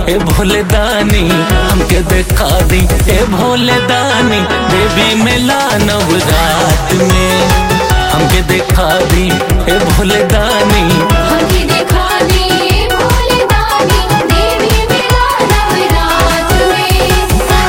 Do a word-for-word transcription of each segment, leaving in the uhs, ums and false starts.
ए भोले दानी हमके देखा दी, ए भोले दानी देवी मेला नवरात में हमके देखा दी, ए भोले दानी हमके देखा दी, ए भोले दानी देवी मेला नवरात में।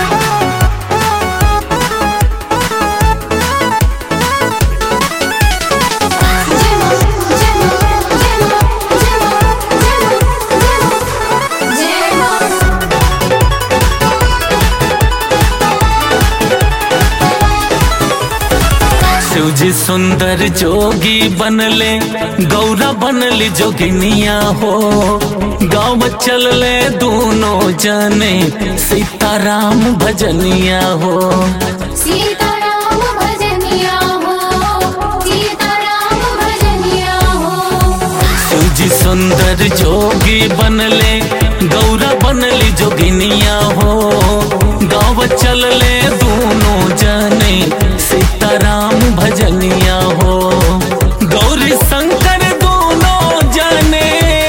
शिव जी सुंदर जोगी बनले, गौरा बनली जोगिनिया हो, गाँव चलले दोनों जने सीताराम भजनिया हो। सीताराम भजनिया हो, सीताराम भजनिया हो। शिव जी सुंदर जोगी बनले, गौरा बनली जोगिनिया हो, गाँव चलले दोनों जने सीताराम भजनिया हो। गौरी शंकर दोनों जने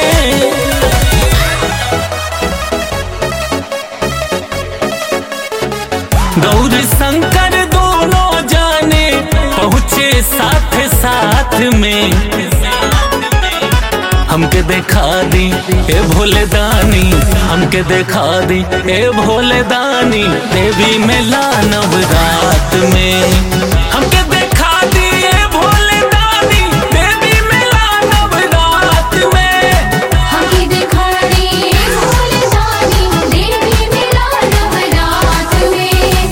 गौरी शंकर दोनों जाने पहुँचे साथ साथ में हमके देखा दी, ए भोले दानी हमके देखा दी, ए भोले दानी देवी मेला नवरात में हमके देखा दी, ए भोले दानी देवी मेला नवरात में हमके देखा दी, ए भोले दानी देवी मेला नवरात में।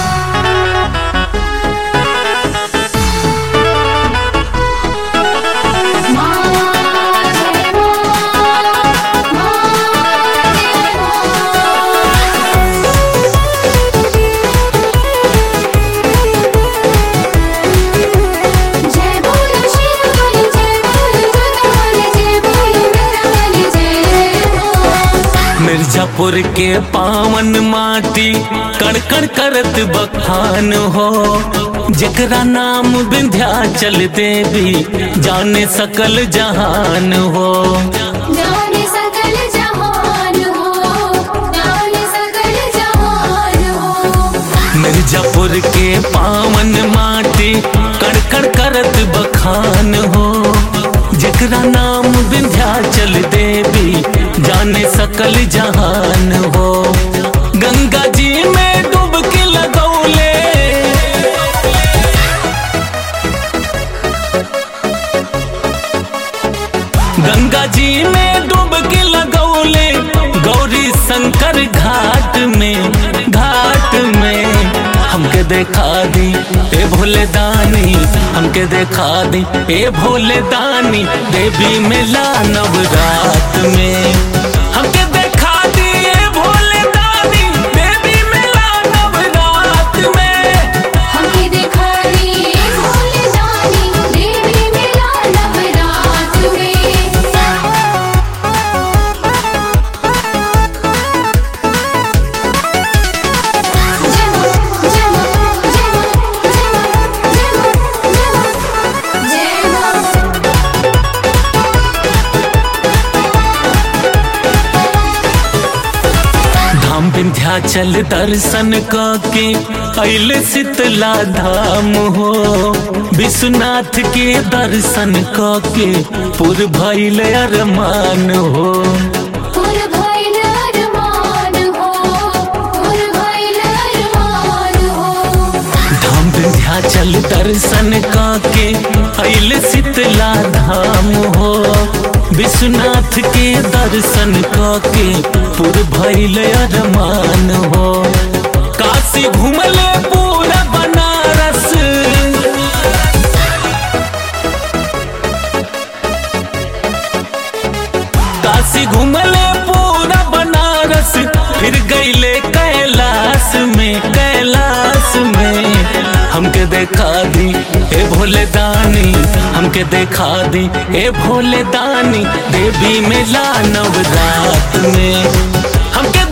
मिर्जापुर के पावन माटी कण कण करत बखान हो, जकरा नाम विंध्याचल देवी जाने सकल जहान हो। जाने सकल जहान हो, जाने सकल जहान हो। मिर्जापुर के पावन माटी कण कण करत बखान हो, जकरा नाम विंध्याचल देवी जाने सकल जहान हो। गंगा जी में डुबकी लगौले, गंगा जी में डुबकी लगौले, गौरी शंकर घाट में घाट में हमके देखा दी, ए भोले दानी हमके देखा दी, ए भोले दानी देवी मेला नवरात में हमके देखा दी, ए भोले दानी देवी मेला नवरात में हमके देखा दी, ए भोले दानी देवी मेला नवरात में। विंध्याचल दर्शन के अइल शीतला धाम हो, विश्वनाथ के दर्शन के पुर भइल अरमान हो। पुर भइल अरमान हो, पुर भइल अरमान हो। धाम विंध्याचल दर्शन के अइल शीतला धाम हो, विश्वनाथ के दर्शन के पुर भइल अरमान हो। काशी घूमले पूरा बनारस, काशी घूमले पूरा बनारस, फिर गईले कैलाश में कैलाश में हमके देखा दी, ए भोले दानी हमके देखा दी, ए भोले दानी देवी मेला नवरात में हमके